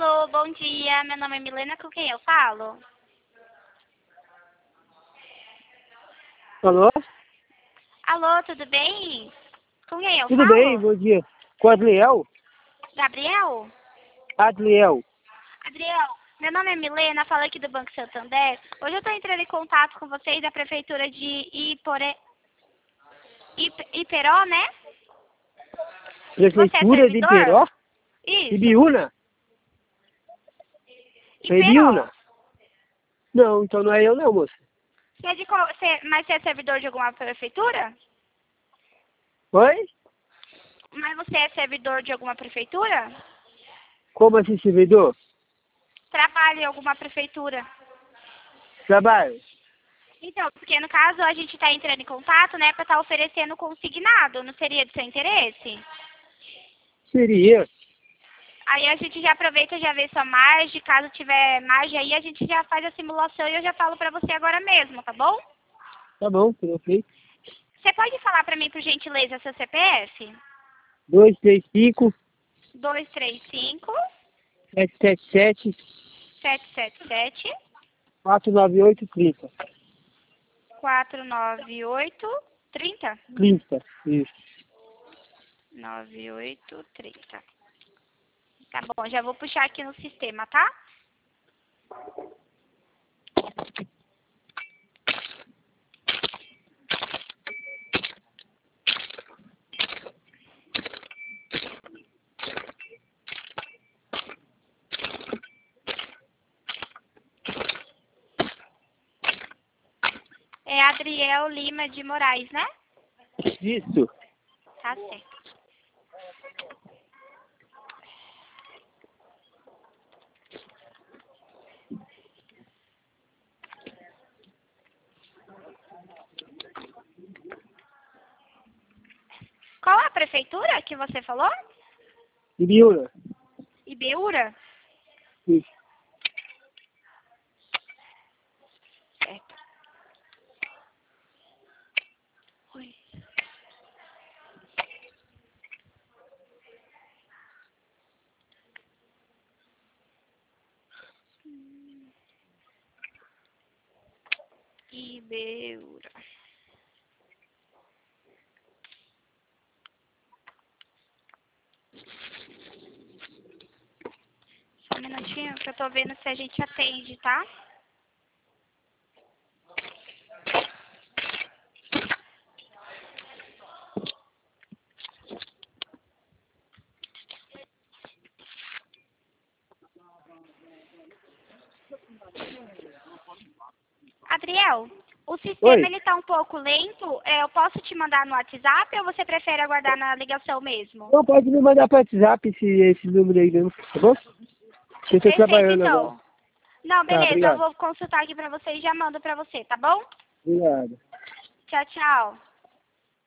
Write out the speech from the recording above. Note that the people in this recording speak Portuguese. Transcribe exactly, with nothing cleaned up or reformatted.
Alô, bom dia. Meu nome é Milena, com quem eu falo? Alô? Alô, tudo bem? Com quem eu Tudo falo? bem, bom dia. Com Adliel? Gabriel? Adliel. Adriel, meu nome é Milena, falo aqui do Banco Santander. Hoje eu estou entrando em contato com vocês da Prefeitura de Ipore... Ip... Iperó, né? Você é Prefeitura de servidor? Iperó? Isso. Ibiúna? É Iperó. Ibiúna? Não, então não é eu não, moça. Você é de qual... você... Mas você é servidor de alguma prefeitura? Oi? Mas você é servidor de alguma prefeitura? Como assim, servidor? Trabalha em alguma prefeitura? Trabalho. Então, porque no caso a gente está entrando em contato, né, para estar oferecendo consignado. Não seria de seu interesse? Seria. Aí a gente já aproveita e já vê sua margem. Caso tiver margem aí, a gente já faz a simulação e eu já falo para você agora mesmo, tá bom? Tá bom, perfeito. Você pode falar para mim, por gentileza, seu C P F? dois três cinco, dois três cinco, sete sete sete, sete sete sete, quatro nove oito, trinta. quatro nove oito, trinta? trinta, isso. nove oito trinta. Tá bom, já vou puxar aqui no sistema, tá? É Adriel Lima de Moraes, né? Isso. Tá certo. Qual é a prefeitura que você falou? Ibiúna. Ibeúra? Isso. Certo. Oi. Hum. Ibeúra. Só um minutinho que eu tô vendo se a gente atende, tá? Adriel, o sistema Oi. ele tá um pouco lento. É, eu posso te mandar no WhatsApp ou você prefere aguardar na ligação mesmo? Não, pode me mandar para WhatsApp esse, esse número aí mesmo, tá bom? Eu estou Perfeito, trabalhando agora. então. Não, Tá, beleza. Eu obrigado. vou consultar aqui pra você e já mando pra você, tá bom? Obrigado. Tchau, tchau.